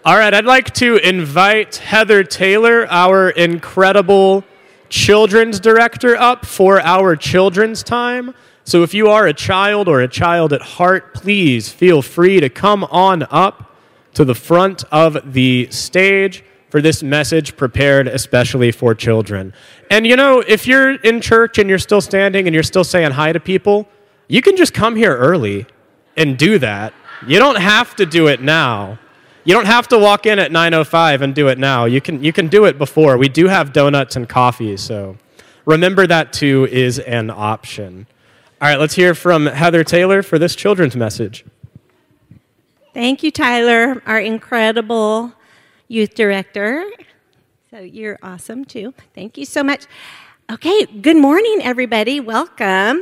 All right, I'd like to invite Heather Taylor, our incredible children's director, up for our children's time. So if you are a child or a child at heart, please feel free to come on up to the front of the stage for this message prepared especially for children. And you know, if you're in church and you're still standing and you're still saying hi to people, you can just come here early and do that. You don't have to do it now. You don't have to walk in at 9:05 and do it now. You can do it before. We do have donuts and coffee, so remember that too is an option. All right, let's hear from Heather Taylor for this children's message. Thank you, Tyler, our incredible youth director. So you're awesome too. Thank you so much. Okay, good morning, everybody. Welcome.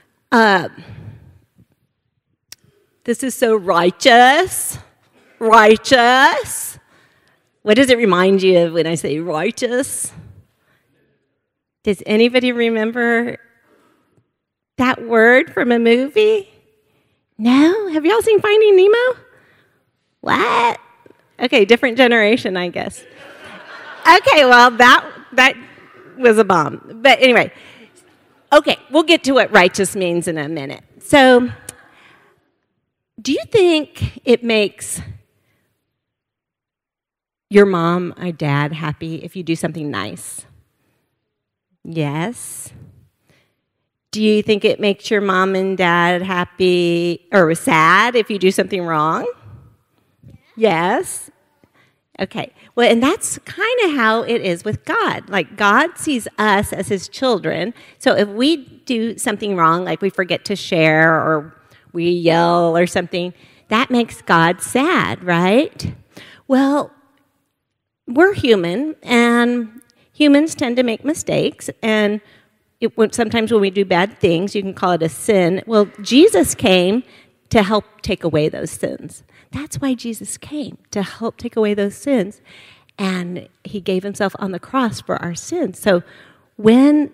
This is so righteous. Righteous. What does it remind you of when I say righteous? Does anybody remember that word from a movie? No? Have y'all seen Finding Nemo? What? Okay, different generation, I guess. Okay, well, that was a bomb. But anyway, okay, we'll get to what righteous means in a minute. So, do you think it makes your mom or dad happy if you do something nice? Yes. Do you think it makes your mom and dad happy or sad if you do something wrong? Yes. Okay. Well, and that's kind of how it is with God. Like, God sees us as his children. So if we do something wrong, like we forget to share or we yell or something, that makes God sad, right? Well, we're human, and humans tend to make mistakes, and sometimes when we do bad things, you can call it a sin. Well, Jesus came to help take away those sins. That's why Jesus came, to help take away those sins, and he gave himself on the cross for our sins. So when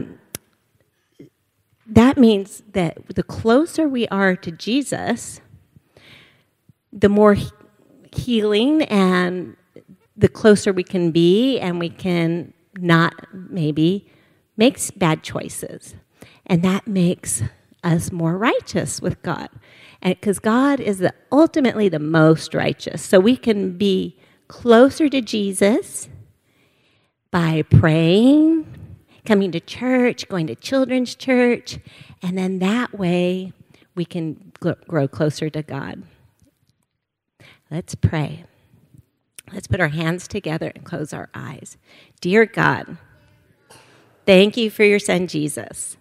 that means that the closer we are to Jesus, the more healing and the closer we can be, and we can not maybe make bad choices. And that makes us more righteous with God. And because God is ultimately the most righteous. So we can be closer to Jesus by praying, coming to church, going to children's church, and then that way we can grow closer to God. Let's pray. Let's put our hands together and close our eyes. Dear God, thank you for your son, Jesus,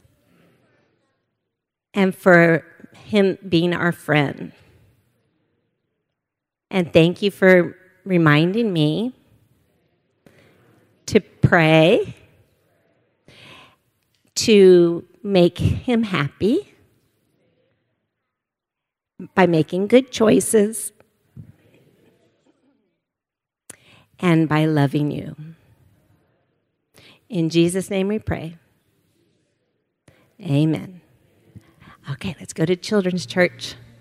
and for him being our friend. And thank you for reminding me to pray, to make him happy by making good choices and by loving you. In Jesus' name we pray. Amen. Okay, let's go to children's church.